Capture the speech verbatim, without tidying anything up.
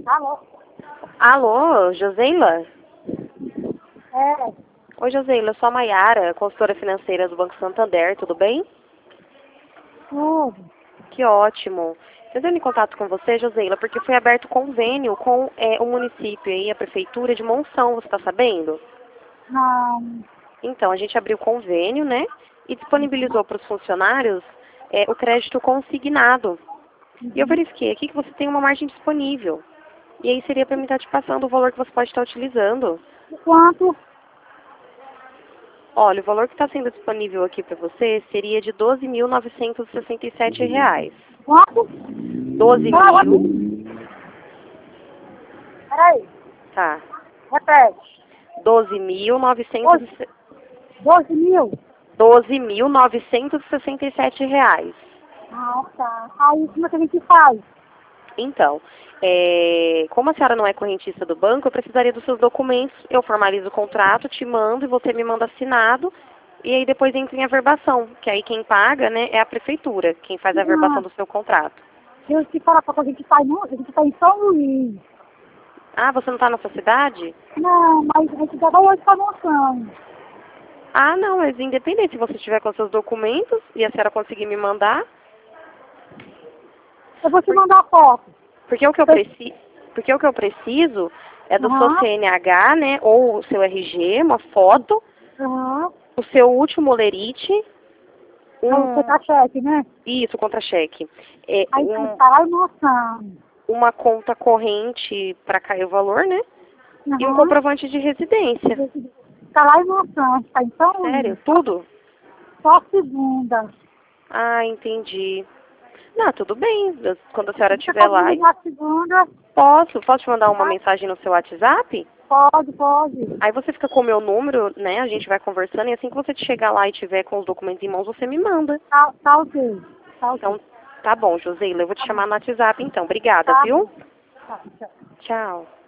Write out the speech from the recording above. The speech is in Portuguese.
Alô? Alô, Joseila? É, Oi, Joseila, eu sou a Maiara, consultora financeira do Banco Santander, tudo bem? tudo. Que ótimo. Entrando em contato com você, Joseila, porque foi aberto convênio com é, o município e a prefeitura de Monção, você está sabendo? Não. Então, a gente abriu convênio, né, e disponibilizou para os funcionários é, o crédito consignado. E eu Uhum. verifiquei aqui que você tem uma margem disponível. E aí seria para mim estar te passando o valor que você pode estar utilizando. Quanto? Olha, o valor que está sendo disponível aqui para você seria de doze mil novecentos e sessenta e sete reais. Quanto? doze Fala, mil, repete. Peraí, tá, repete. doze mil novecentos, Doze, doze mil? doze mil novecentos e sessenta e sete reais. Ah, tá. Aí, como é que a gente faz? Então, é, como a senhora não é correntista do banco, eu precisaria dos seus documentos, eu formalizo o contrato, te mando e você me manda assinado, e aí depois entra em averbação, que aí quem paga, né, é a prefeitura, quem faz a averbação Não, do seu contrato. eu te falar pra que a gente tá em, a gente tá em São Luís. Ah, você não está na sua cidade? Não, mas a gente já vai hoje pra Monção. Ah, não, mas independente, se você estiver com seus documentos e a senhora conseguir me mandar, Eu vou te por- mandar a foto. porque o que eu preciso, porque o que eu preciso é do seu Aham, C N H, né, ou o seu R G, uma foto, aham. o seu último lerite, É o um, contra-cheque, né? isso, contra-cheque, é, Aí tem que um, estar lá em Monção. uma conta corrente para cair o valor, né, e um Aham. comprovante de residência. Está lá em Monção, está em São Sério, Luís. Só, tudo? só segunda. Ah, entendi. Não, tudo bem, quando a senhora Você estiver pode me lá, ligar segunda? posso, posso te mandar uma Tá? mensagem no seu WhatsApp? Pode, pode. Aí você fica com o meu número, né? A gente vai conversando e assim que você chegar lá e tiver com os documentos em mãos, você me manda. Tá, tá ok. Tá ok. Então, tá bom, Joseila, eu vou te Tá bom. chamar no WhatsApp então. Obrigada, Tá bom. viu? Tá, tchau. Tchau.